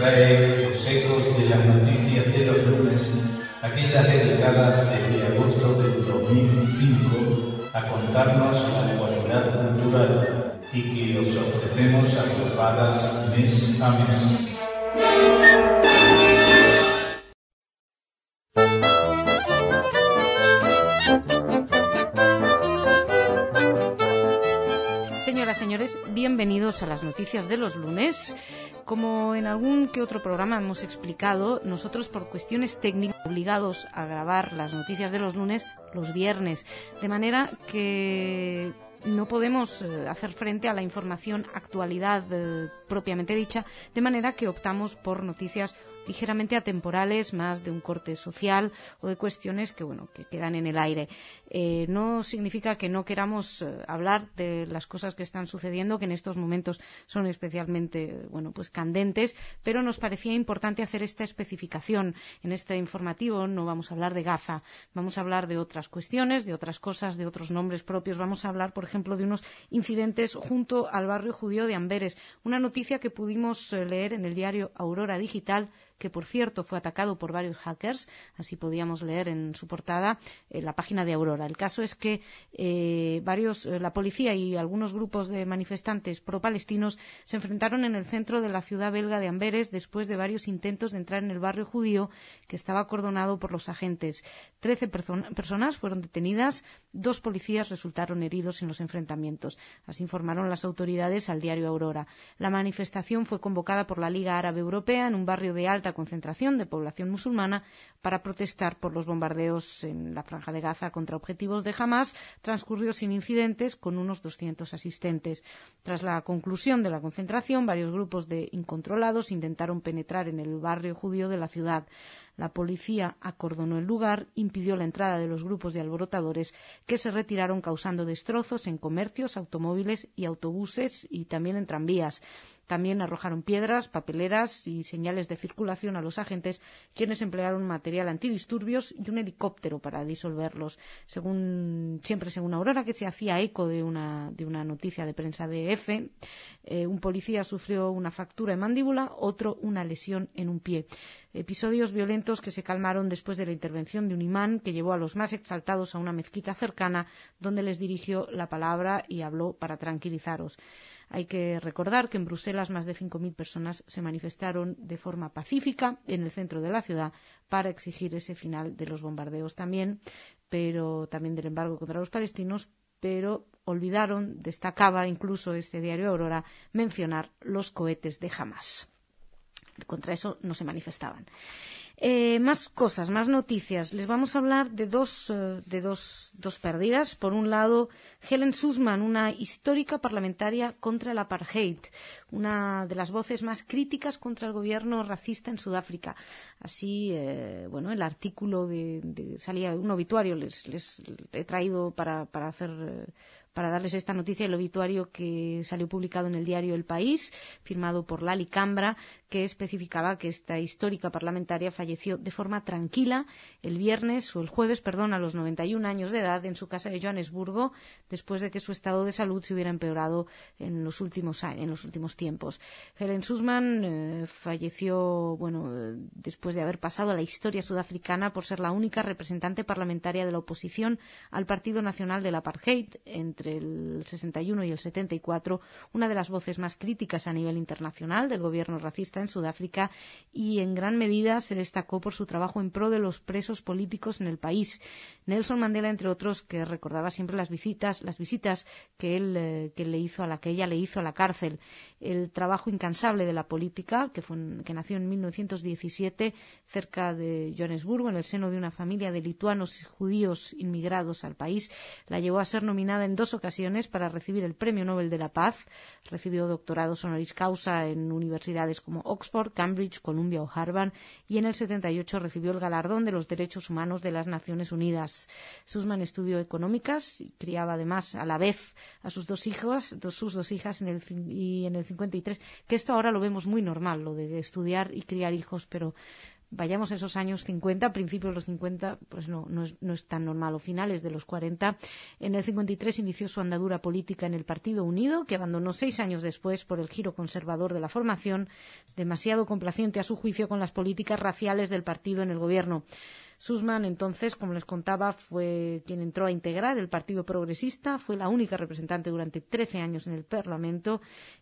trae los ecos de las noticias de los lunes, aquellas dedicadas desde agosto del 2005 a contarnos la actualidad cultural y que os ofrecemos agrupadas mes a mes. Señoras, señores, bienvenidos a las noticias de los lunes. Como en algún que otro programa hemos explicado, nosotros por cuestiones técnicas obligados a grabar las noticias de los lunes los viernes, de manera que no podemos hacer frente a la información actualidad propiamente dicha, de manera que optamos por noticias ligeramente atemporales, más de un corte social o de cuestiones que quedan en el aire. No significa que no queramos hablar de las cosas que están sucediendo, que en estos momentos son especialmente candentes, pero nos parecía importante hacer esta especificación. En este informativo no vamos a hablar de Gaza, vamos a hablar de otras cuestiones, de otras cosas, de otros nombres propios. Vamos a hablar, por ejemplo, de unos incidentes junto al barrio judío de Amberes, una noticia que pudimos leer en el diario Aurora Digital, que por cierto fue atacado por varios hackers, así podíamos leer en su portada la página de Aurora. El caso es que la policía y algunos grupos de manifestantes pro-palestinos se enfrentaron en el centro de la ciudad belga de Amberes después de varios intentos de entrar en el barrio judío, que estaba acordonado por los agentes. 13 personas fueron detenidas, 2 policías resultaron heridos en los enfrentamientos. Así informaron las autoridades al diario Aurora. La manifestación fue convocada por la Liga Árabe Europea en un barrio de alta concentración de población musulmana para protestar por los bombardeos en la Franja de Gaza contra objetivos de Hamás. Transcurrió sin incidentes, con unos 200 asistentes. Tras la conclusión de la concentración, varios grupos de incontrolados intentaron penetrar en el barrio judío de la ciudad. La policía acordonó el lugar, impidió la entrada de los grupos de alborotadores, que se retiraron causando destrozos en comercios, automóviles y autobuses y también en tranvías. También arrojaron piedras, papeleras y señales de circulación a los agentes, quienes emplearon material antidisturbios y un helicóptero para disolverlos. Según Aurora, que se hacía eco de una noticia de prensa de EFE, un policía sufrió una fractura en mandíbula, otro una lesión en un pie. Episodios violentos que se calmaron después de la intervención de un imán que llevó a los más exaltados a una mezquita cercana, donde les dirigió la palabra y habló para tranquilizaros. Hay que recordar que en Bruselas más de 5.000 personas se manifestaron de forma pacífica en el centro de la ciudad para exigir ese final de los bombardeos también del embargo contra los palestinos, pero olvidaron, destacaba incluso este diario Aurora, mencionar los cohetes de Hamás. Contra eso no se manifestaban. Más cosas, más noticias. Les vamos a hablar de dos pérdidas. Por un lado, Helen Suzman, una histórica parlamentaria contra el apartheid, una de las voces más críticas contra el gobierno racista en Sudáfrica. Así, el artículo salía un obituario, les he traído para darles esta noticia, el obituario que salió publicado en el diario El País, firmado por Lali Cambra, que especificaba que esta histórica parlamentaria falleció de forma tranquila el jueves, a los 91 años de edad en su casa de Johannesburgo, después de que su estado de salud se hubiera empeorado en los últimos tiempos. Helen Suzman falleció después de haber pasado a la historia sudafricana por ser la única representante parlamentaria de la oposición al Partido Nacional del Apartheid entre el 61 y el 74, una de las voces más críticas a nivel internacional del gobierno racista en Sudáfrica, y en gran medida se destacó por su trabajo en pro de los presos políticos en el país. Nelson Mandela, entre otros, que recordaba siempre las visitas que ella le hizo a la cárcel. El trabajo incansable de la política, que nació en 1917 cerca de Johannesburgo, en el seno de una familia de lituanos judíos inmigrados al país, la llevó a ser nominada en 2 ocasiones para recibir el Premio Nobel de la Paz. Recibió doctorados honoris causa en universidades como Oxford, Cambridge, Columbia o Harvard, y en el 78 recibió el galardón de los derechos humanos de las Naciones Unidas. Suzman estudió económicas y criaba además a la vez a sus dos hijas en el 53, que esto ahora lo vemos muy normal, lo de estudiar y criar hijos, pero vayamos a esos años 50, principios de los 50, pues no es tan normal, o finales de los 40. En el 53 inició su andadura política en el Partido Unido, que abandonó 6 años después por el giro conservador de la formación, demasiado complaciente a su juicio con las políticas raciales del partido en el gobierno. Sussman, entonces, como les contaba, fue quien entró a integrar el Partido Progresista, fue la única representante durante 13 años en el Parlamento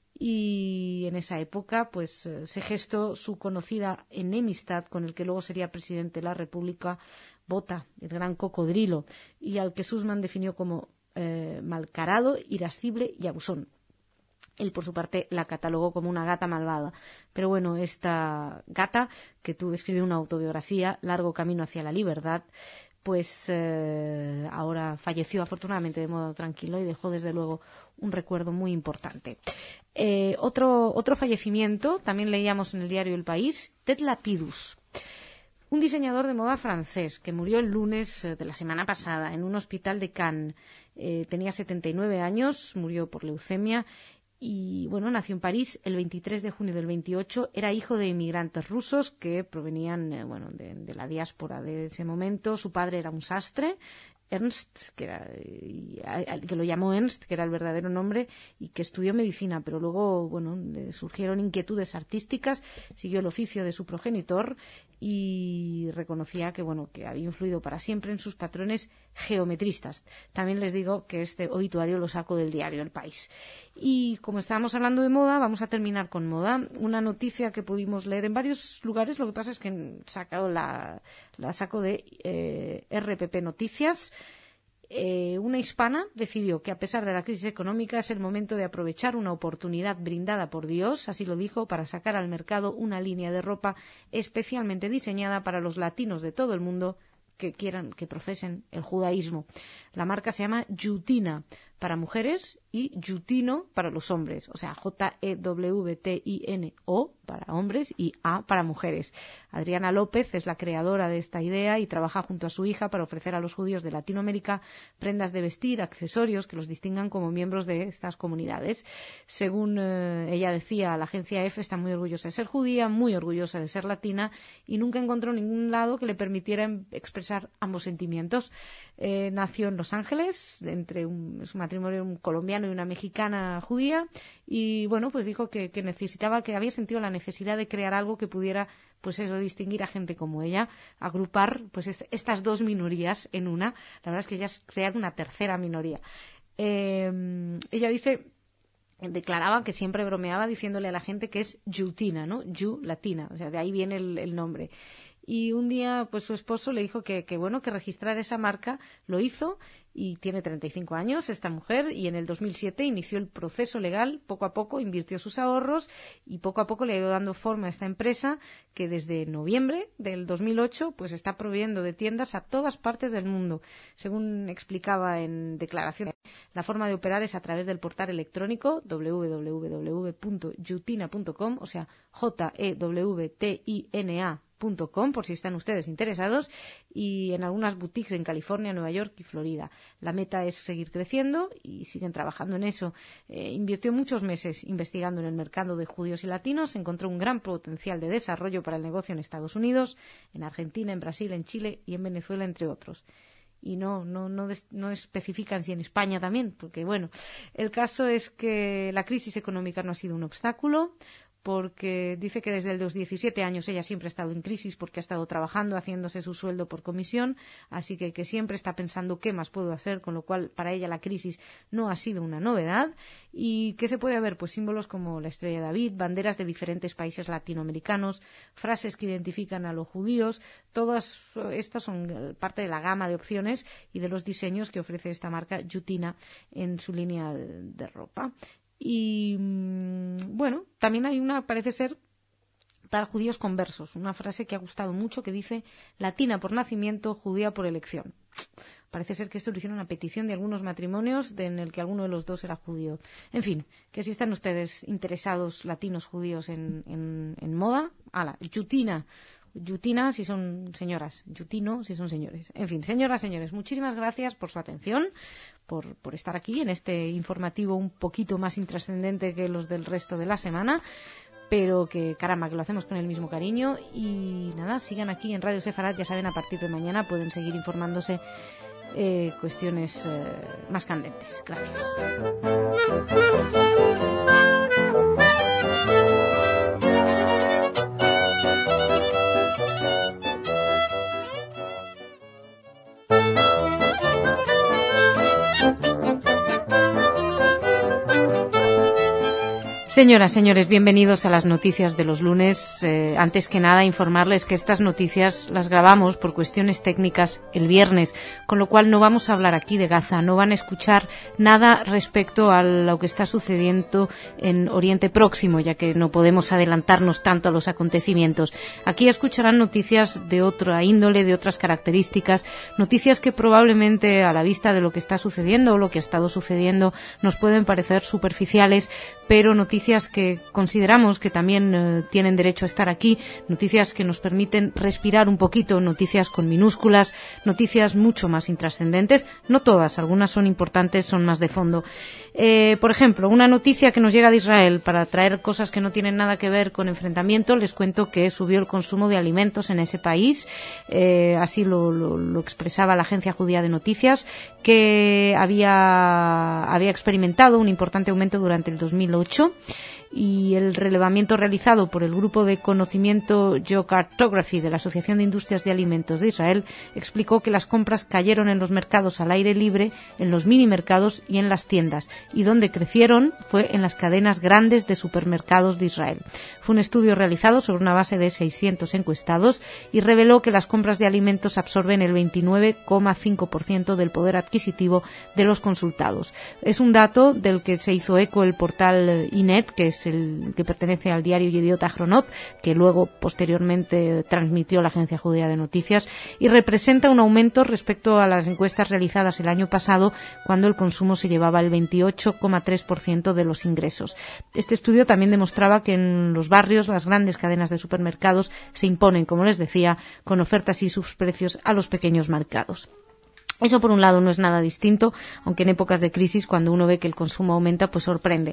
y en esa época pues se gestó su conocida enemistad con el que luego sería presidente de la República, Botha, el gran cocodrilo, y al que Sussman definió como malcarado, irascible y abusón. Él, por su parte, la catalogó como una gata malvada. Pero bueno, esta gata, que tú escribió una autobiografía, Largo camino hacia la libertad, pues ahora falleció afortunadamente de modo tranquilo y dejó desde luego un recuerdo muy importante. Otro fallecimiento, también leíamos en el diario El País, Ted Lapidus, un diseñador de moda francés que murió el lunes de la semana pasada en un hospital de Cannes. Tenía 79 años, murió por leucemia. Y bueno, nació en París el 23 de junio del 28. Era hijo de inmigrantes rusos que provenían de la diáspora de ese momento. Su padre era un sastre, Ernst, que lo llamó Ernst, que era el verdadero nombre, y que estudió medicina, pero luego le surgieron inquietudes artísticas, siguió el oficio de su progenitor y reconocía que había influido para siempre en sus patrones geometristas. También les digo que este obituario lo saco del diario El País. Y como estábamos hablando de moda, vamos a terminar con moda. Una noticia que pudimos leer en varios lugares, lo que pasa es que la saco de RPP Noticias. Una hispana decidió que a pesar de la crisis económica es el momento de aprovechar una oportunidad brindada por Dios, así lo dijo, para sacar al mercado una línea de ropa especialmente diseñada para los latinos de todo el mundo que profesen el judaísmo. La marca se llama Jutina para mujeres y Jutino para los hombres, o sea, Jewtino para hombres y A para mujeres. Adriana López es la creadora de esta idea y trabaja junto a su hija para ofrecer a los judíos de Latinoamérica prendas de vestir, accesorios que los distingan como miembros de estas comunidades. Según ella decía, la agencia EFE está muy orgullosa de ser judía, muy orgullosa de ser latina y nunca encontró ningún lado que le permitiera expresar ambos sentimientos. Nació en Los Ángeles, entre su matrimonio, un colombiano y una mexicana judía, y pues dijo que había sentido la necesidad de crear algo que pudiera distinguir a gente como ella, agrupar estas dos minorías en una. La verdad es que ella ha creado una tercera minoría. Ella declaraba que siempre bromeaba diciéndole a la gente que es Jutina, ¿no? Ju, latina, o sea, de ahí viene el nombre. Y un día su esposo le dijo que registrar esa marca. Lo hizo y tiene 35 años esta mujer, y en el 2007 inició el proceso legal. Poco a poco invirtió sus ahorros y poco a poco le ha ido dando forma a esta empresa que desde noviembre del 2008 está proveyendo de tiendas a todas partes del mundo. Según explicaba en declaraciones, la forma de operar es a través del portal electrónico www.jutina.com, o sea, Jewtina.com, por si están ustedes interesados, y en algunas boutiques en California, Nueva York y Florida. La meta es seguir creciendo y siguen trabajando en eso. Invirtió muchos meses investigando en el mercado de judíos y latinos, encontró un gran potencial de desarrollo para el negocio en Estados Unidos, en Argentina, en Brasil, en Chile y en Venezuela, entre otros. Y no especifican si en España también, porque el caso es que la crisis económica no ha sido un obstáculo, porque dice que desde los 17 años ella siempre ha estado en crisis porque ha estado trabajando, haciéndose su sueldo por comisión, así que siempre está pensando qué más puedo hacer, con lo cual para ella la crisis no ha sido una novedad. ¿Y qué se puede ver? Símbolos como la estrella de David, banderas de diferentes países latinoamericanos, frases que identifican a los judíos. Todas estas son parte de la gama de opciones y de los diseños que ofrece esta marca Jutina en su línea de ropa. Y también hay parece ser, para judíos conversos, una frase que ha gustado mucho que dice: latina por nacimiento, judía por elección. Parece ser que esto lo hicieron a petición de algunos matrimonios en el que alguno de los dos era judío. En fin, que si están ustedes interesados, latinos judíos, en moda, Jutina si son señoras, Jutino si son señores. En fin, señoras, señores, muchísimas gracias por su atención, por estar aquí en este informativo un poquito más intrascendente que los del resto de la semana. pero que caramba, que lo hacemos con el mismo cariño. Y nada, sigan aquí en Radio Sefarat, ya saben, a partir de mañana pueden seguir informándose cuestiones más candentes. Gracias. Señoras, señores, bienvenidos a las noticias de los lunes. Antes que nada, informarles que estas noticias las grabamos por cuestiones técnicas el viernes, con lo cual no vamos a hablar aquí de Gaza, no van a escuchar nada respecto a lo que está sucediendo en Oriente Próximo, ya que no podemos adelantarnos tanto a los acontecimientos. Aquí escucharán noticias de otra índole, de otras características, noticias que probablemente a la vista de lo que está sucediendo o lo que ha estado sucediendo nos pueden parecer superficiales, pero noticias que consideramos que también tienen derecho a estar aquí, noticias que nos permiten respirar un poquito, noticias con minúsculas, noticias mucho más intrascendentes, no todas, algunas son importantes, son más de fondo. Por ejemplo, una noticia que nos llega de Israel para traer cosas que no tienen nada que ver con enfrentamiento, les cuento que subió el consumo de alimentos en ese país, así lo expresaba la agencia judía de noticias, que había experimentado un importante aumento durante el 2008, y el relevamiento realizado por el Grupo de Conocimiento Geocartography de la Asociación de Industrias de Alimentos de Israel explicó que las compras cayeron en los mercados al aire libre, en los minimercados y en las tiendas, y donde crecieron fue en las cadenas grandes de supermercados de Israel. Fue un estudio realizado sobre una base de 600 encuestados y reveló que las compras de alimentos absorben el 29,5% del poder adquisitivo de los consultados. Es un dato del que se hizo eco el portal INET, que es el que pertenece al diario Yediot Ahronot, que luego posteriormente transmitió la agencia judía de noticias, y representa un aumento respecto a las encuestas realizadas el año pasado, cuando el consumo se llevaba el 28,3% de los ingresos. Este estudio también demostraba que en los barrios las grandes cadenas de supermercados se imponen, como les decía, con ofertas y subprecios a los pequeños mercados. Eso, por un lado, no es nada distinto, aunque en épocas de crisis, cuando uno ve que el consumo aumenta, pues sorprende.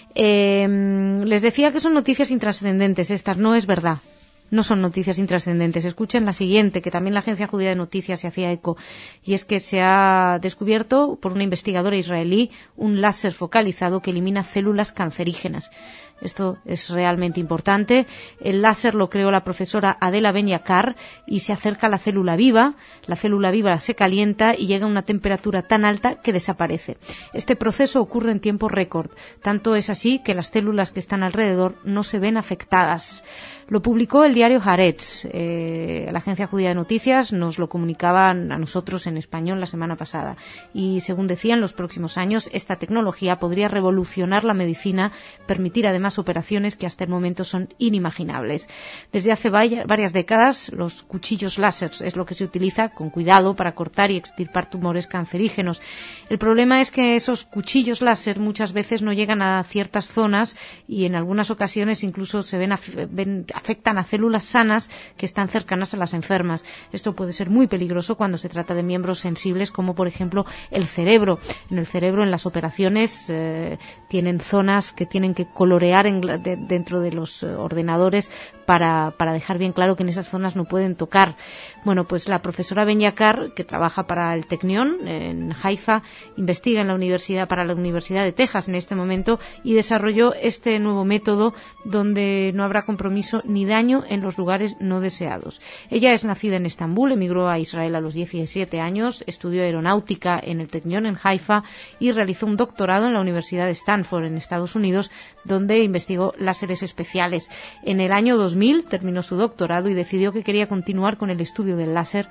Les decía que son noticias intrascendentes. Estas no es verdad. No son noticias intrascendentes. Escuchen la siguiente, que también la agencia judía de noticias se hacía eco, y es que se ha descubierto por una investigadora israelí un láser focalizado que elimina células cancerígenas. Esto es realmente importante. El láser lo creó la profesora Adela Ben-Yakar y se acerca a la célula viva. La célula viva se calienta y llega a una temperatura tan alta que desaparece. Este proceso ocurre en tiempo récord. Tanto es así que las células que están alrededor no se ven afectadas. Lo publicó el diario Haaretz. La agencia judía de noticias nos lo comunicaban a nosotros en español la semana pasada. Y según decía, en los próximos años esta tecnología podría revolucionar la medicina, permitir además operaciones que hasta el momento son inimaginables. Desde hace varias décadas, los cuchillos láser es lo que se utiliza con cuidado para cortar y extirpar tumores cancerígenos. El problema es que esos cuchillos láser muchas veces no llegan a ciertas zonas y en algunas ocasiones incluso se afectan a células sanas que están cercanas a las enfermas. Esto puede ser muy peligroso cuando se trata de miembros sensibles, como por ejemplo el cerebro. En el cerebro, en las operaciones, tienen zonas que tienen que colorear dentro de los ordenadores para dejar bien claro que en esas zonas no pueden tocar. Bueno, pues la profesora Ben-Yakar, que trabaja para el Technion en Haifa, investiga para la Universidad de Texas en este momento, y desarrolló este nuevo método donde no habrá compromiso ni daño en los lugares no deseados. Ella es nacida en Estambul, emigró a Israel a los 17 años, estudió aeronáutica en el Technion en Haifa y realizó un doctorado en la Universidad de Stanford en Estados Unidos, donde investigó láseres especiales. En el año 2000 terminó su doctorado y decidió que quería continuar con el estudio del láser,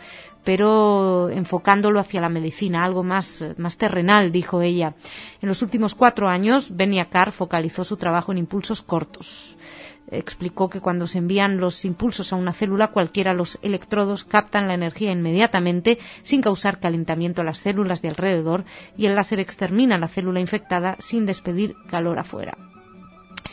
pero enfocándolo hacia la medicina, algo más terrenal, dijo ella. En los últimos 4 años, Ben-Yakar focalizó su trabajo en impulsos cortos. Explicó que cuando se envían los impulsos a una célula, cualquiera los electrodos captan la energía inmediatamente sin causar calentamiento a las células de alrededor, y el láser extermina la célula infectada sin despedir calor afuera.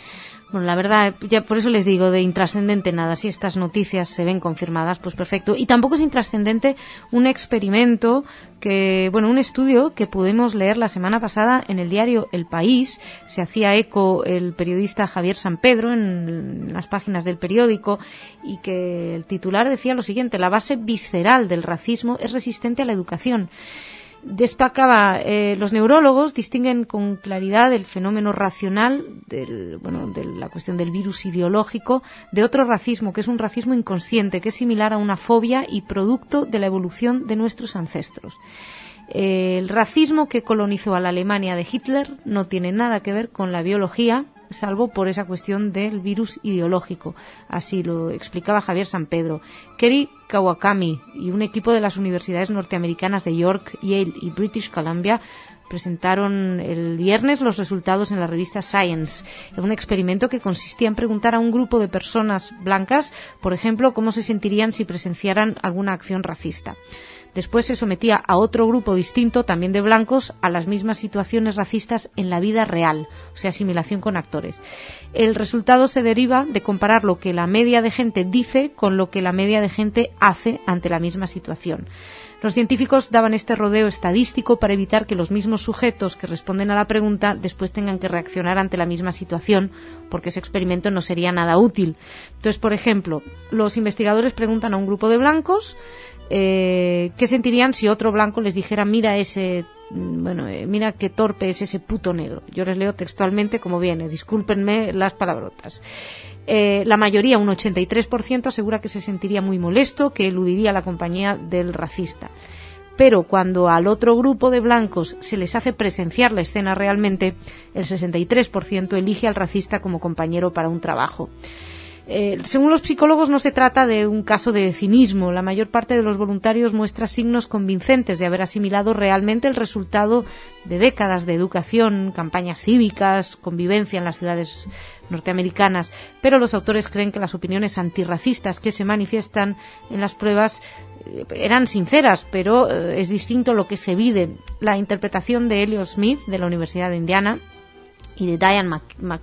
Bueno, la verdad, ya por eso les digo, de intrascendente nada. Si estas noticias se ven confirmadas, pues perfecto. Y tampoco es intrascendente un experimento un estudio que pudimos leer la semana pasada en el diario El País. Se hacía eco el periodista Javier Sampedro en las páginas del periódico, y que el titular decía lo siguiente: la base visceral del racismo es resistente a la educación. Destacaba, los neurólogos distinguen con claridad el fenómeno racional de la cuestión del virus ideológico de otro racismo, que es un racismo inconsciente, que es similar a una fobia y producto de la evolución de nuestros ancestros. El racismo que colonizó a la Alemania de Hitler no tiene nada que ver con la biología, salvo por esa cuestión del virus ideológico. Así lo explicaba Javier Sampedro. Kerry Kawakami y un equipo de las universidades norteamericanas de York, Yale y British Columbia presentaron el viernes los resultados en la revista Science. Era un experimento que consistía en preguntar a un grupo de personas blancas, por ejemplo, cómo se sentirían si presenciaran alguna acción racista. Después se sometía a otro grupo distinto, también de blancos, a las mismas situaciones racistas en la vida real, o sea, asimilación con actores. El resultado se deriva de comparar lo que la media de gente dice con lo que la media de gente hace ante la misma situación. Los científicos daban este rodeo estadístico para evitar que los mismos sujetos que responden a la pregunta después tengan que reaccionar ante la misma situación, porque ese experimento no sería nada útil. Entonces, por ejemplo, los investigadores preguntan a un grupo de blancos qué sentirían si otro blanco les dijera: mira qué torpe es ese puto negro. Yo les leo textualmente como viene, discúlpenme las palabrotas. La mayoría, un 83%, asegura que se sentiría muy molesto, que eludiría la compañía del racista. Pero cuando al otro grupo de blancos se les hace presenciar la escena realmente, el 63% elige al racista como compañero para un trabajo. Según los psicólogos, no se trata de un caso de cinismo. La mayor parte de los voluntarios muestra signos convincentes de haber asimilado realmente el resultado de décadas de educación, campañas cívicas, convivencia en las ciudades norteamericanas, pero los autores creen que las opiniones antirracistas que se manifiestan en las pruebas eran sinceras, pero es distinto lo que se vive. La interpretación de Elliot Smith, de la Universidad de Indiana, y de Diane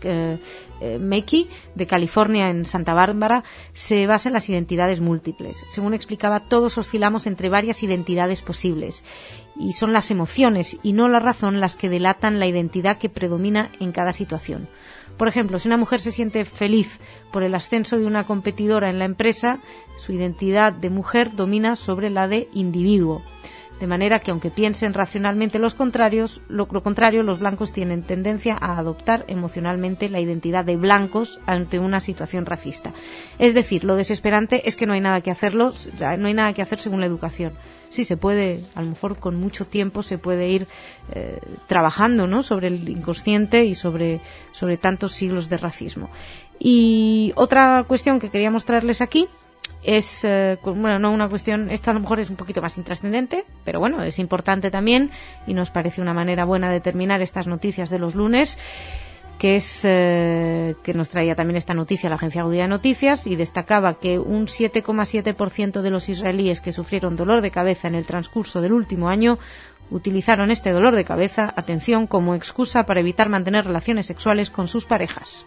Mackey, de California en Santa Bárbara, se basa en las identidades múltiples. Según explicaba, todos oscilamos entre varias identidades posibles, y son las emociones y no la razón las que delatan la identidad que predomina en cada situación. Por ejemplo, si una mujer se siente feliz por el ascenso de una competidora en la empresa, su identidad de mujer domina sobre la de individuo. De manera que, aunque piensen racionalmente lo contrario, los blancos tienen tendencia a adoptar emocionalmente la identidad de blancos ante una situación racista. Es decir, lo desesperante es que no hay nada que hacer según la educación. Sí, se puede, a lo mejor con mucho tiempo se puede ir trabajando, ¿no?, sobre el inconsciente y sobre tantos siglos de racismo. Y otra cuestión que queríamos traerles aquí es, no una cuestión, esta a lo mejor es un poquito más intrascendente, pero bueno, es importante también, y nos parece una manera buena de terminar estas noticias de los lunes, que es que nos traía también esta noticia la Agencia Judía de Noticias, y destacaba que un 7,7% de los israelíes que sufrieron dolor de cabeza en el transcurso del último año utilizaron este dolor de cabeza, atención, como excusa para evitar mantener relaciones sexuales con sus parejas.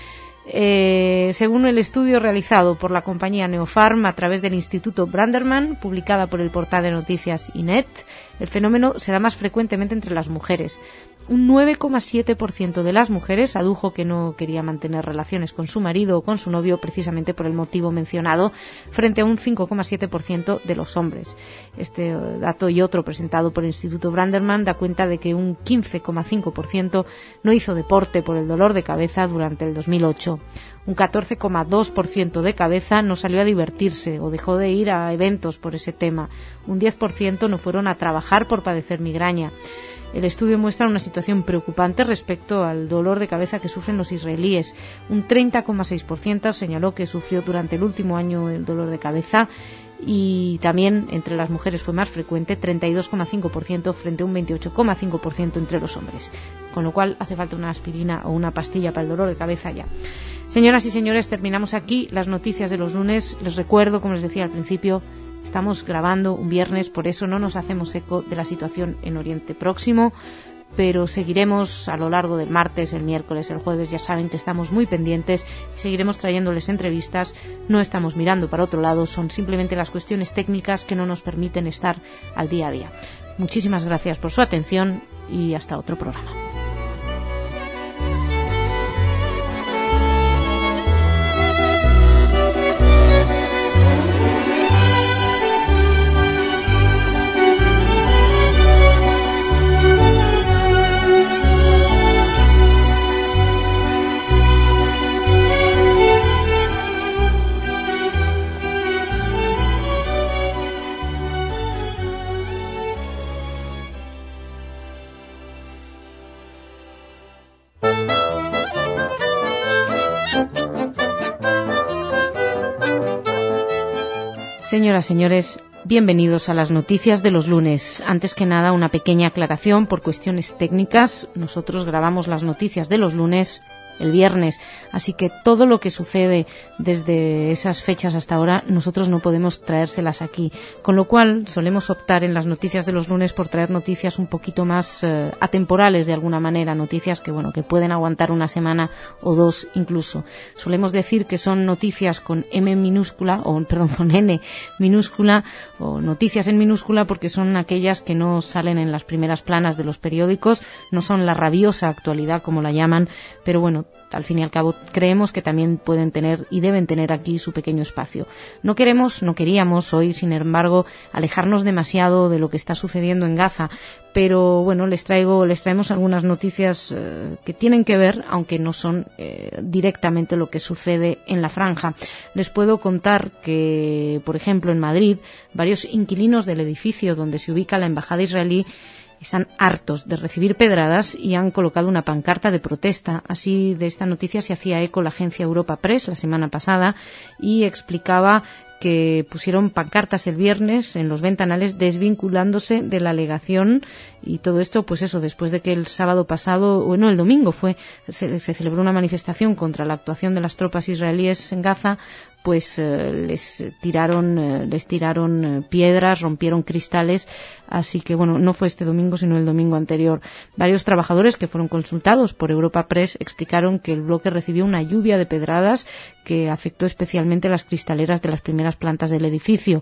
Según el estudio realizado por la compañía Neopharm a través del Instituto Branderman, publicada por el portal de noticias Inet, el fenómeno se da más frecuentemente entre las mujeres. Un 9,7% de las mujeres adujo que no quería mantener relaciones con su marido o con su novio precisamente por el motivo mencionado, frente a un 5,7% de los hombres. Este dato y otro presentado por el Instituto Branderman da cuenta de que un 15,5% no hizo deporte por el dolor de cabeza durante el 2008. Un 14,2% de cabeza no salió a divertirse o dejó de ir a eventos por ese tema. Un 10% no fueron a trabajar por padecer migraña. El estudio muestra una situación preocupante respecto al dolor de cabeza que sufren los israelíes. Un 30,6% señaló que sufrió durante el último año el dolor de cabeza, y también entre las mujeres fue más frecuente, 32,5% frente a un 28,5% entre los hombres. Con lo cual hace falta una aspirina o una pastilla para el dolor de cabeza ya. Señoras y señores, terminamos aquí las noticias de los lunes. Les recuerdo, como les decía al principio, estamos grabando un viernes, por eso no nos hacemos eco de la situación en Oriente Próximo. pero seguiremos a lo largo del martes, el miércoles, el jueves. Ya saben que estamos muy pendientes, seguiremos trayéndoles entrevistas. No estamos mirando para otro lado, son simplemente las cuestiones técnicas que no nos permiten estar al día a día. Muchísimas gracias por su atención y hasta otro programa. Señoras, señores, bienvenidos a las noticias de los lunes. Antes que nada, una pequeña aclaración por cuestiones técnicas. Nosotros grabamos las noticias de los lunes el viernes, así que todo lo que sucede desde esas fechas hasta ahora nosotros no podemos traérselas aquí, con lo cual solemos optar en las noticias de los lunes por traer noticias un poquito más atemporales de alguna manera, noticias que pueden aguantar una semana o dos incluso. Solemos decir que son noticias con M minúscula, con N minúscula, o noticias en minúscula, porque son aquellas que no salen en las primeras planas de los periódicos, no son la rabiosa actualidad como la llaman, pero bueno, al fin y al cabo creemos que también pueden tener y deben tener aquí su pequeño espacio. No queríamos hoy, sin embargo, alejarnos demasiado de lo que está sucediendo en Gaza, pero bueno, les traemos algunas noticias que tienen que ver, aunque no son directamente lo que sucede en la franja. Les puedo contar que, por ejemplo, en Madrid, varios inquilinos del edificio donde se ubica la embajada israelí están hartos de recibir pedradas y han colocado una pancarta de protesta. Así, de esta noticia se hacía eco la agencia Europa Press la semana pasada y explicaba que pusieron pancartas el viernes en los ventanales desvinculándose de la alegación, y todo esto, pues eso, después de que el el domingo se celebró una manifestación contra la actuación de las tropas israelíes en Gaza, pues les tiraron piedras, rompieron cristales, así que bueno, no fue este domingo sino el domingo anterior. Varios trabajadores que fueron consultados por Europa Press explicaron que el bloque recibió una lluvia de pedradas que afectó especialmente las cristaleras de las primeras plantas del edificio.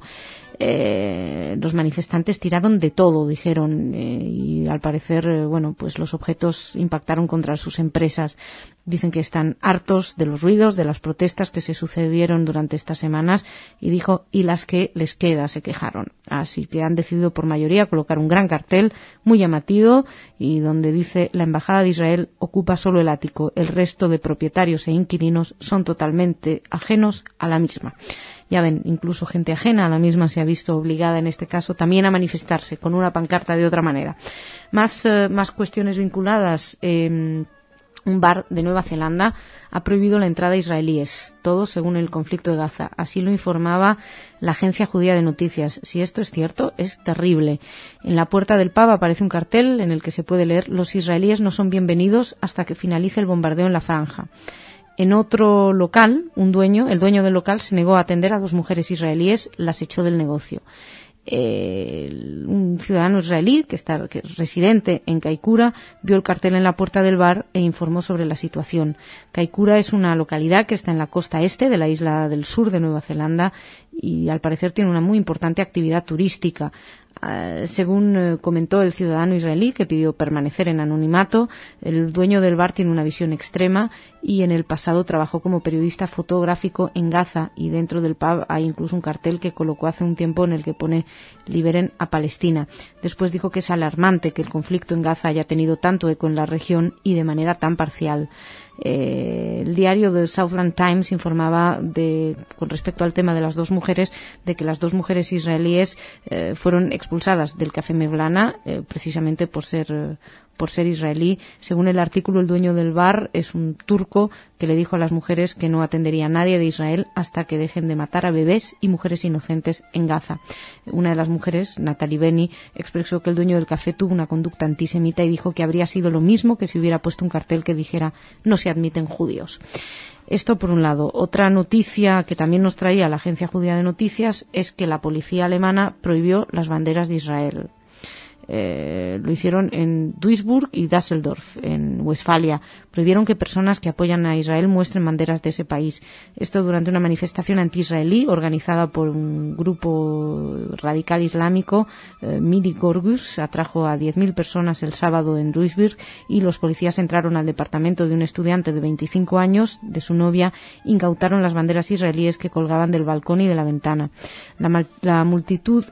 Los manifestantes tiraron de todo, dijeron, y al parecer, pues los objetos impactaron contra sus empresas. Dicen que están hartos de los ruidos, de las protestas que se sucedieron durante estas semanas, y las que les queda, se quejaron. Así que han decidido por mayoría colocar un gran cartel muy llamativo y donde dice: la embajada de Israel ocupa solo el ático, el resto de propietarios e inquilinos son totalmente ajenos a la misma. Ya ven, incluso gente ajena a la misma se ha visto obligada en este caso también a manifestarse con una pancarta de otra manera. Más cuestiones vinculadas. Un bar de Nueva Zelanda ha prohibido la entrada a israelíes, todo según el conflicto de Gaza. Así lo informaba la agencia judía de noticias. Si esto es cierto, es terrible. En la puerta del pub aparece un cartel en el que se puede leer: los israelíes no son bienvenidos hasta que finalice el bombardeo en la franja. En otro local, el dueño del local se negó a atender a 2 mujeres israelíes, las echó del negocio. Un ciudadano israelí que es residente en Kaikoura vio el cartel en la puerta del bar e informó sobre la situación. Kaikoura es una localidad que está en la costa este de la isla del sur de Nueva Zelanda y al parecer tiene una muy importante actividad turística. Según comentó el ciudadano israelí, que pidió permanecer en anonimato, el dueño del bar tiene una visión extrema y en el pasado trabajó como periodista fotográfico en Gaza, y dentro del pub hay incluso un cartel que colocó hace un tiempo en el que pone: liberen a Palestina. Después dijo que es alarmante que el conflicto en Gaza haya tenido tanto eco en la región y de manera tan parcial. El diario The Southland Times informaba con respecto al tema de las 2 mujeres, de que las 2 mujeres israelíes fueron expulsadas del Café Mevlana precisamente por ser israelí. Según el artículo, el dueño del bar es un turco que le dijo a las mujeres que no atendería a nadie de Israel hasta que dejen de matar a bebés y mujeres inocentes en Gaza. Una de las mujeres, Natalie Benny, expresó que el dueño del café tuvo una conducta antisemita y dijo que habría sido lo mismo que si hubiera puesto un cartel que dijera: no se admiten judíos. Esto por un lado. Otra noticia que también nos traía la agencia judía de noticias es que la policía alemana prohibió las banderas de Israel. Lo hicieron en Duisburg y Düsseldorf, en Westfalia. Prohibieron que personas que apoyan a Israel muestren banderas de ese país. Esto durante una manifestación anti-israelí organizada por un grupo radical islámico, Mili Gorgus. Atrajo a 10.000 personas el sábado en Duisburg y los policías entraron al departamento de un estudiante de 25 años, de su novia, incautaron las banderas israelíes que colgaban del balcón y de la ventana. La multitud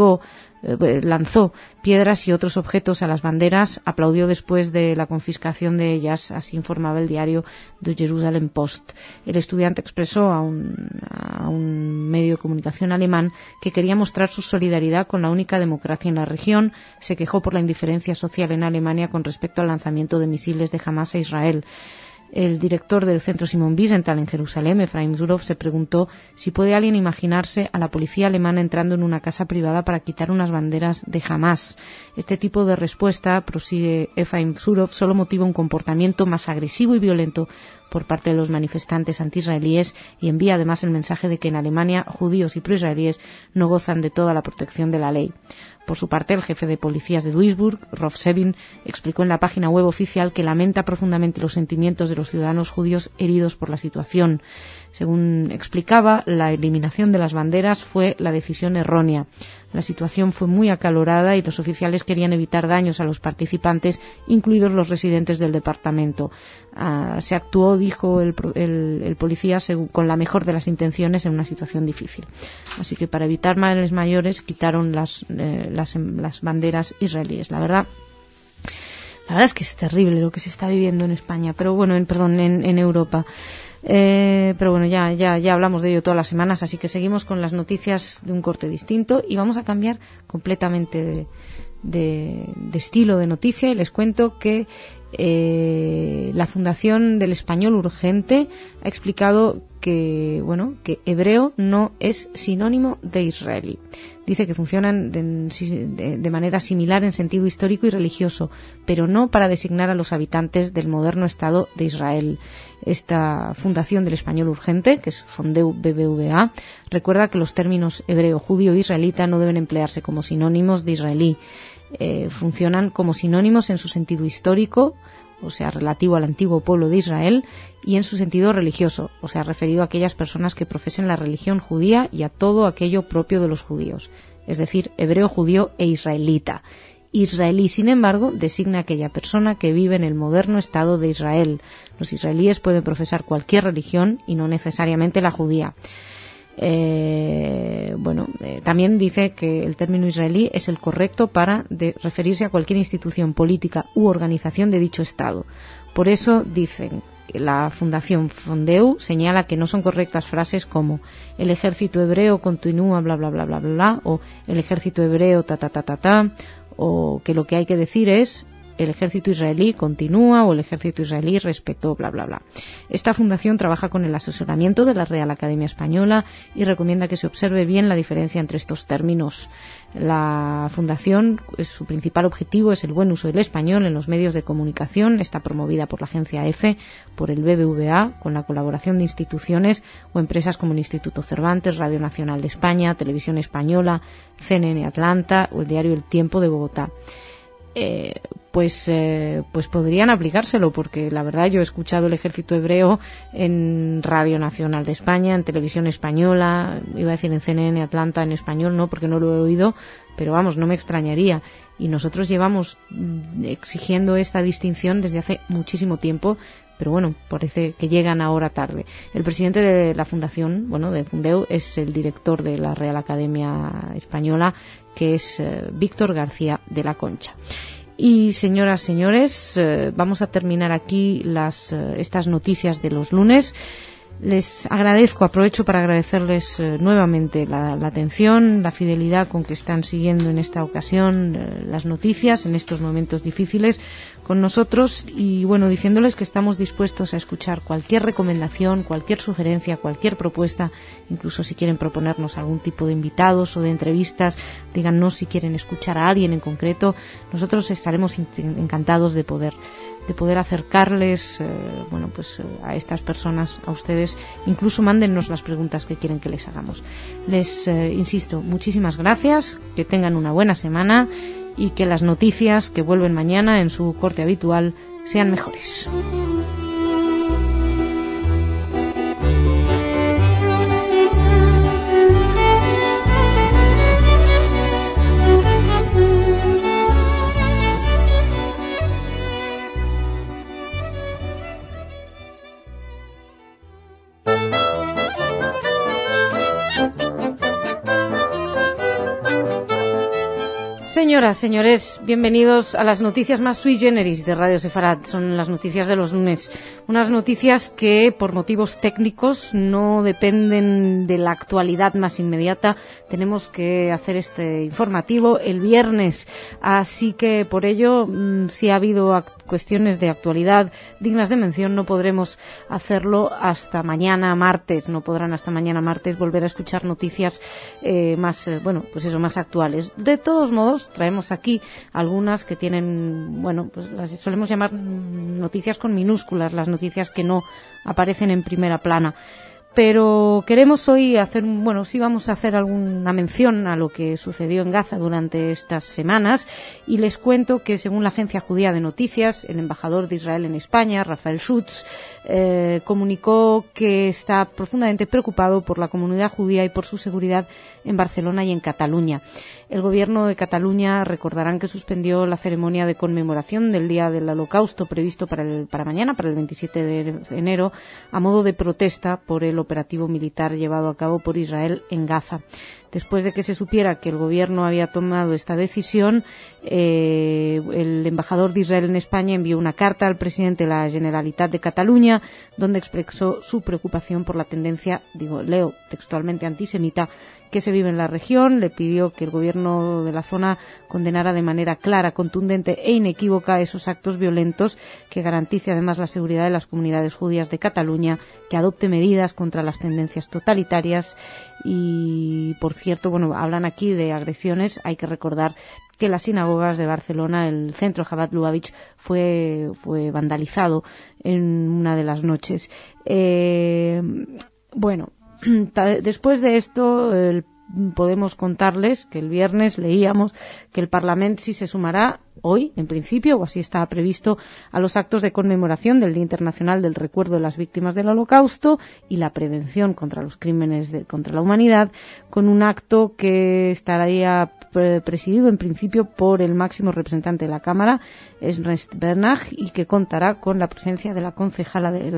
lanzó piedras y otros objetos a las banderas, aplaudió después de la confiscación de ellas, así informaba el diario The Jerusalem Post. El estudiante expresó a un medio de comunicación alemán que quería mostrar su solidaridad con la única democracia en la región. Se quejó por la indiferencia social en Alemania con respecto al lanzamiento de misiles de Hamás a Israel. El director del centro Simon Wiesenthal en Jerusalén, Efraim Zurow, se preguntó si puede alguien imaginarse a la policía alemana entrando en una casa privada para quitar unas banderas de Hamás. Este tipo de respuesta, prosigue Efraim Zurow, solo motiva un comportamiento más agresivo y violento por parte de los manifestantes antiisraelíes y envía además el mensaje de que en Alemania judíos y proisraelíes no gozan de toda la protección de la ley. Por su parte, el jefe de policías de Duisburg, Rolf Sebin, explicó en la página web oficial que lamenta profundamente los sentimientos de los ciudadanos judíos heridos por la situación. Según explicaba, la eliminación de las banderas fue la decisión errónea. La situación fue muy acalorada y los oficiales querían evitar daños a los participantes, incluidos los residentes del departamento. Se actuó, dijo el policía, con la mejor de las intenciones en una situación difícil. Así que para evitar males mayores quitaron las banderas israelíes. La verdad es que es terrible lo que se está viviendo en España, pero bueno, en Europa. Pero bueno, ya hablamos de ello todas las semanas, así que seguimos con las noticias de un corte distinto y vamos a cambiar completamente de estilo de noticia y les cuento que la Fundación del Español Urgente ha explicado que hebreo no es sinónimo de israelí. Dice que funcionan de manera similar en sentido histórico y religioso, pero no para designar a los habitantes del moderno Estado de Israel. Esta Fundación del Español Urgente, que es Fondeu BBVA, recuerda que los términos hebreo, judío e israelita no deben emplearse como sinónimos de israelí. Funcionan como sinónimos en su sentido histórico, o sea, relativo al antiguo pueblo de Israel, y en su sentido religioso, o sea, referido a aquellas personas que profesen la religión judía y a todo aquello propio de los judíos, es decir, hebreo, judío e israelita. Israelí, sin embargo, designa a aquella persona que vive en el moderno Estado de Israel. Los israelíes pueden profesar cualquier religión y no necesariamente la judía. También dice que el término israelí es el correcto para referirse a cualquier institución política u organización de dicho Estado. Por eso dicen, la Fundación Fondeu señala que no son correctas frases como el ejército hebreo continúa bla bla bla bla bla o el ejército hebreo ta ta ta ta ta, o que lo que hay que decir es el ejército israelí continúa o el ejército israelí respetó, bla, bla, bla. Esta fundación trabaja con el asesoramiento de la Real Academia Española y recomienda que se observe bien la diferencia entre estos términos. La fundación, su principal objetivo es el buen uso del español en los medios de comunicación. Está promovida por la agencia EFE, por el BBVA, con la colaboración de instituciones o empresas como el Instituto Cervantes, Radio Nacional de España, Televisión Española, CNN Atlanta o el diario El Tiempo de Bogotá. Pues podrían aplicárselo, porque la verdad yo he escuchado el ejército hebreo en Radio Nacional de España, en Televisión Española, iba a decir en CNN Atlanta en español, no, porque no lo he oído, pero vamos, no me extrañaría. Y nosotros llevamos exigiendo esta distinción desde hace muchísimo tiempo, pero bueno, parece que llegan ahora tarde. El presidente de la fundación, de Fundeu, es el director de la Real Academia Española, que es Víctor García de la Concha. Y señoras, señores, vamos a terminar aquí estas noticias de los lunes. Les aprovecho para agradecerles nuevamente la atención, la fidelidad con que están siguiendo en esta ocasión las noticias en estos momentos difíciles con nosotros y diciéndoles que estamos dispuestos a escuchar cualquier recomendación, cualquier sugerencia, cualquier propuesta, incluso si quieren proponernos algún tipo de invitados o de entrevistas, díganos si quieren escuchar a alguien en concreto. Nosotros estaremos encantados de poder acercarles a estas personas, a ustedes. Incluso mándennos las preguntas que quieren que les hagamos. Les insisto, muchísimas gracias, que tengan una buena semana y que las noticias que vuelven mañana en su corte habitual sean mejores. Señoras, señores, bienvenidos a las noticias más sui generis de Radio Sefarad. Son las noticias de los lunes. Unas noticias que, por motivos técnicos, no dependen de la actualidad más inmediata. Tenemos que hacer este informativo el viernes. Así que, por ello, si ha habido cuestiones de actualidad dignas de mención, no podremos hacerlo hasta mañana martes. No podrán hasta mañana martes volver a escuchar noticias más actuales. De todos modos, traemos aquí algunas que tienen, pues las solemos llamar noticias con minúsculas, las noticias que no aparecen en primera plana. Pero queremos hoy vamos a hacer alguna mención a lo que sucedió en Gaza durante estas semanas, y les cuento que, según la agencia judía de noticias, el embajador de Israel en España, Rafael Schutz, comunicó que está profundamente preocupado por la comunidad judía y por su seguridad en Barcelona y en Cataluña. El gobierno de Cataluña, recordarán que suspendió la ceremonia de conmemoración del Día del Holocausto previsto para mañana, para el 27 de enero, a modo de protesta por el operativo militar llevado a cabo por Israel en Gaza. Después de que se supiera que el gobierno había tomado esta decisión, el embajador de Israel en España envió una carta al presidente de la Generalitat de Cataluña, donde expresó su preocupación por la tendencia, leo textualmente, antisemita que se vive en la región. Le pidió que el gobierno de la zona condenara de manera clara, contundente e inequívoca esos actos violentos, que garantice además la seguridad de las comunidades judías de Cataluña, que adopte medidas contra las tendencias totalitarias. Y, por cierto, hablan aquí de agresiones. Hay que recordar que las sinagogas de Barcelona, el centro Chabad Lubavitch, fue vandalizado en una de las noches. Después de esto, podemos contarles que el viernes leíamos que el Parlamento sí se sumará hoy, en principio, o así está previsto, a los actos de conmemoración del Día Internacional del Recuerdo de las Víctimas del Holocausto y la prevención contra los crímenes contra la humanidad, con un acto que estaría presidido en principio por el máximo representante de la Cámara, Ernest Bernach, y que contará con la presencia de la consejera de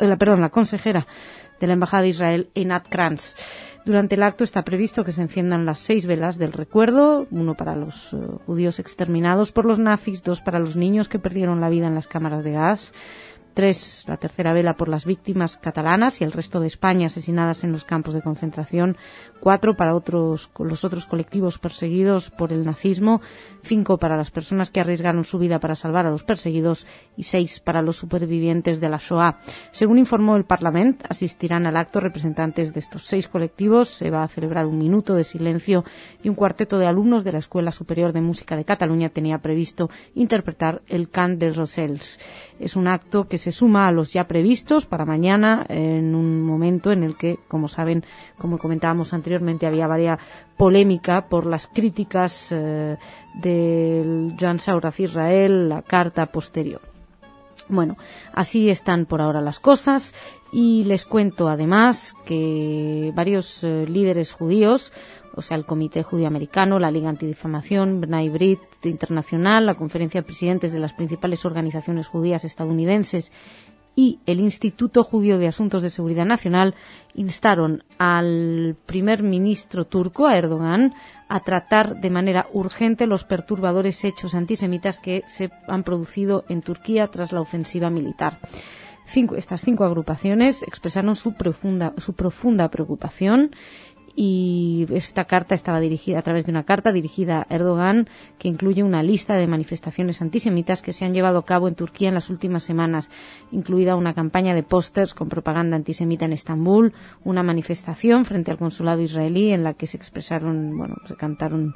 la Embajada de Israel, Einat Kranz. Durante el acto está previsto que se enciendan las 6 velas del recuerdo, 1 para los judíos exterminados por los nazis, 2 para los niños que perdieron la vida en las cámaras de gas, 3, la tercera vela por las víctimas catalanas y el resto de España asesinadas en los campos de concentración, 4 para los otros colectivos perseguidos por el nazismo, 5 para las personas que arriesgaron su vida para salvar a los perseguidos y 6 para los supervivientes de la Shoah. Según informó el Parlamento, asistirán al acto representantes de estos 6 colectivos. Se va a celebrar un minuto de silencio y un cuarteto de alumnos de la Escuela Superior de Música de Cataluña tenía previsto interpretar el Cant dels Ocells. Es un acto que se suma a los ya previstos para mañana, en un momento en el que, como saben, como comentábamos anteriormente, había varias polémica por las críticas del Joan Saurath Israel, la carta posterior. Así están por ahora las cosas, y les cuento además que varios líderes judíos, o sea, el Comité Judío Americano, la Liga Antidifamación, Bnai Brit Internacional, la Conferencia de Presidentes de las principales organizaciones judías estadounidenses y el Instituto Judío de Asuntos de Seguridad Nacional instaron al primer ministro turco, a Erdogan, a tratar de manera urgente los perturbadores hechos antisemitas que se han producido en Turquía tras la ofensiva militar. Estas 5 agrupaciones expresaron su profunda preocupación, y esta carta estaba dirigida a través de una carta dirigida a Erdogan, que incluye una lista de manifestaciones antisemitas que se han llevado a cabo en Turquía en las últimas semanas, incluida una campaña de pósters con propaganda antisemita en Estambul, una manifestación frente al consulado israelí en la que se expresaron, se cantaron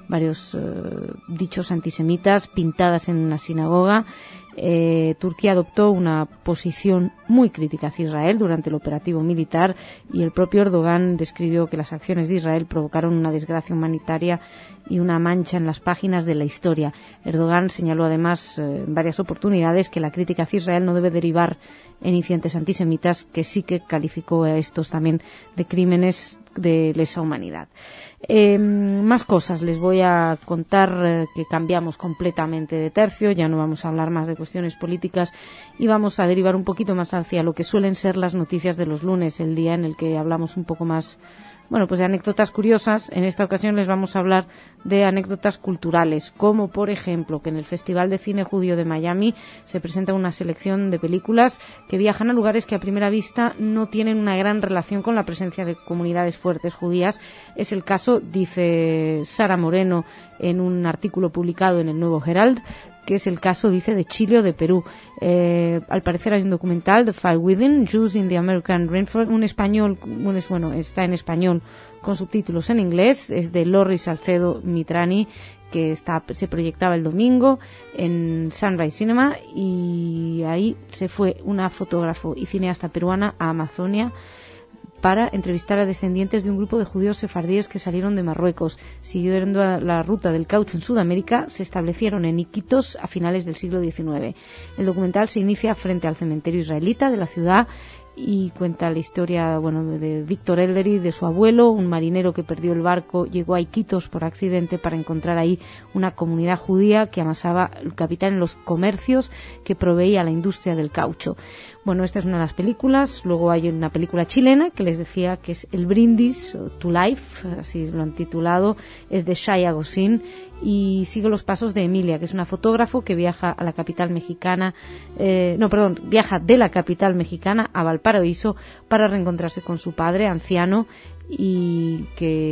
varios dichos antisemitas pintadas en una sinagoga. Turquía adoptó una posición muy crítica hacia Israel durante el operativo militar, y el propio Erdogan describió que las acciones de Israel provocaron una desgracia humanitaria y una mancha en las páginas de la historia. Erdogan señaló además en varias oportunidades que la crítica hacia Israel no debe derivar en incidentes antisemitas, que sí que calificó a estos también de crímenes de lesa humanidad. Más cosas les voy a contar, que cambiamos completamente de tercio. Ya no vamos a hablar más de cuestiones políticas y vamos a derivar un poquito más hacia lo que suelen ser las noticias de los lunes, el día en el que hablamos un poco más, bueno, pues de anécdotas curiosas. En esta ocasión les vamos a hablar de anécdotas culturales, como por ejemplo que en el Festival de Cine Judío de Miami se presenta una selección de películas que viajan a lugares que a primera vista no tienen una gran relación con la presencia de comunidades fuertes judías. Es el caso, dice Sara Moreno en un artículo publicado en el Nuevo Herald, que es el caso, dice, de Chile o de Perú. Al parecer hay un documental, The Fire Within, Jews in the American Rainforest, un español, bueno, está en español con subtítulos en inglés, es de Lorri Salcedo Mitrani, que se proyectaba el domingo en Sunrise Cinema, y ahí se fue una fotógrafo y cineasta peruana a Amazonia para entrevistar a descendientes de un grupo de judíos sefardíes que salieron de Marruecos, siguiendo la ruta del caucho en Sudamérica, se establecieron en Iquitos a finales del siglo XIX. El documental se inicia frente al cementerio israelita de la ciudad y cuenta la historia, bueno, de Víctor Eldery, de su abuelo, un marinero que perdió el barco, llegó a Iquitos por accidente para encontrar ahí una comunidad judía que amasaba el capital en los comercios que proveía a la industria del caucho. Bueno, esta es una de las películas. Luego hay una película chilena que les decía que es El Brindis, To Life, así lo han titulado, es de Shaya Gosin y sigue los pasos de Emilia, que es una fotógrafo que viaja a la capital mexicana, viaja de la capital mexicana a Valparaíso para reencontrarse con su padre anciano, y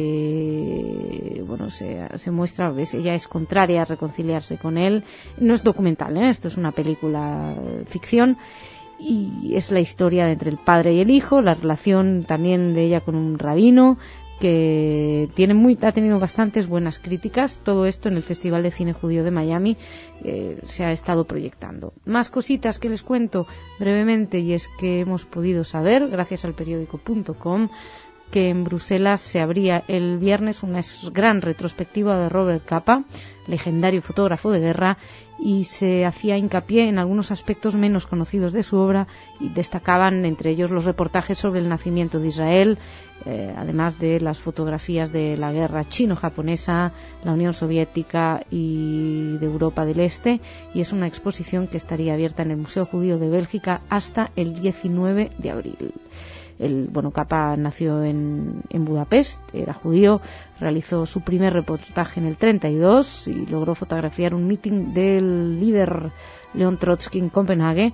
que, bueno, se muestra, ella es contraria a reconciliarse con él. No es documental, esto es una película ficción, y es la historia entre el padre y el hijo, la relación también de ella con un rabino, que ha tenido bastantes buenas críticas. Todo esto en el Festival de Cine Judío de Miami se ha estado proyectando. Más cositas que les cuento brevemente, y es que hemos podido saber, gracias al periódico.com, que en Bruselas se abría el viernes una gran retrospectiva de Robert Capa, legendario fotógrafo de guerra, y se hacía hincapié en algunos aspectos menos conocidos de su obra, y destacaban entre ellos los reportajes sobre el nacimiento de Israel, además de las fotografías de la guerra chino-japonesa, la Unión Soviética y de Europa del Este, y es una exposición que estaría abierta en el Museo Judío de Bélgica hasta el 19 de abril. Capa nació en Budapest, era judío, realizó su primer reportaje en el 32 y logró fotografiar un mitin del líder León Trotsky en Copenhague,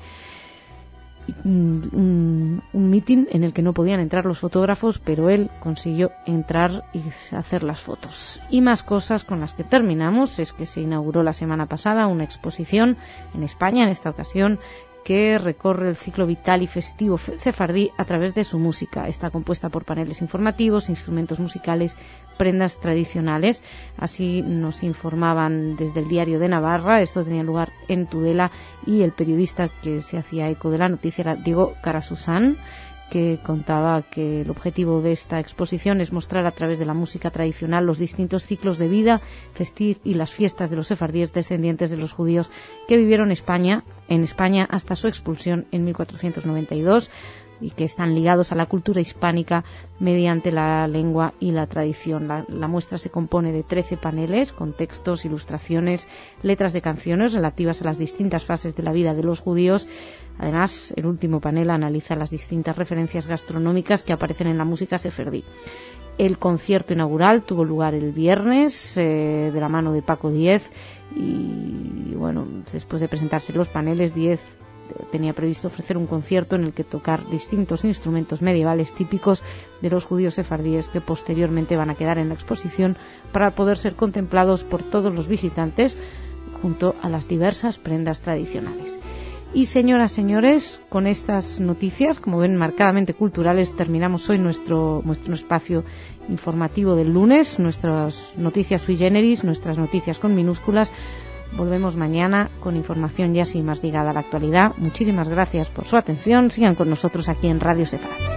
un mitin en el que no podían entrar los fotógrafos, pero él consiguió entrar y hacer las fotos. Y más cosas con las que terminamos es que se inauguró la semana pasada una exposición en España, en esta ocasión, que recorre el ciclo vital y festivo sefardí a través de su música. Está compuesta por paneles informativos, instrumentos musicales, prendas tradicionales. Así nos informaban desde el Diario de Navarra. Esto tenía lugar en Tudela, y el periodista que se hacía eco de la noticia era Diego Carasusán, que contaba que el objetivo de esta exposición es mostrar a través de la música tradicional los distintos ciclos de vida, festiv y las fiestas de los sefardíes descendientes de los judíos que vivieron en España hasta su expulsión en 1492, y que están ligados a la cultura hispánica mediante la lengua y la tradición. La muestra se compone de 13 paneles con textos, ilustraciones, letras de canciones relativas a las distintas fases de la vida de los judíos. Además, el último panel analiza las distintas referencias gastronómicas que aparecen en la música sefardí. El concierto inaugural tuvo lugar el viernes de la mano de Paco Díez, y bueno, después de presentarse los paneles, Díez tenía previsto ofrecer un concierto en el que tocar distintos instrumentos medievales típicos de los judíos sefardíes, que posteriormente van a quedar en la exposición para poder ser contemplados por todos los visitantes junto a las diversas prendas tradicionales. Y señoras, señores, con estas noticias, como ven, marcadamente culturales, terminamos hoy nuestro espacio informativo del lunes, nuestras noticias sui generis, nuestras noticias con minúsculas. Volvemos mañana con información ya así más ligada a la actualidad. Muchísimas gracias por su atención. Sigan con nosotros aquí en Radio Sefarad.